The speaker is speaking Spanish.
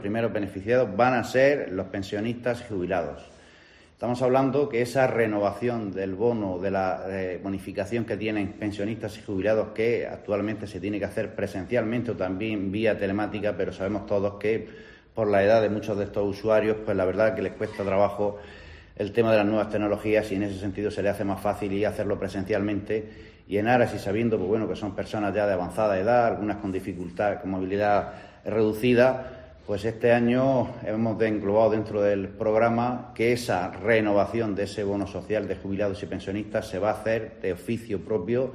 primeros beneficiados van a ser los pensionistas y jubilados. Estamos hablando que esa renovación del bono, de la bonificación que tienen pensionistas y jubilados, que actualmente se tiene que hacer presencialmente o también vía telemática, pero sabemos todos que por la edad de muchos de estos usuarios, pues la verdad que les cuesta trabajo el tema de las nuevas tecnologías y en ese sentido se les hace más fácil y hacerlo presencialmente y en aras y sabiendo pues bueno, que son personas ya de avanzada edad, algunas con dificultad, con movilidad reducida. Pues este año hemos englobado dentro del programa que esa renovación de ese bono social de jubilados y pensionistas se va a hacer de oficio propio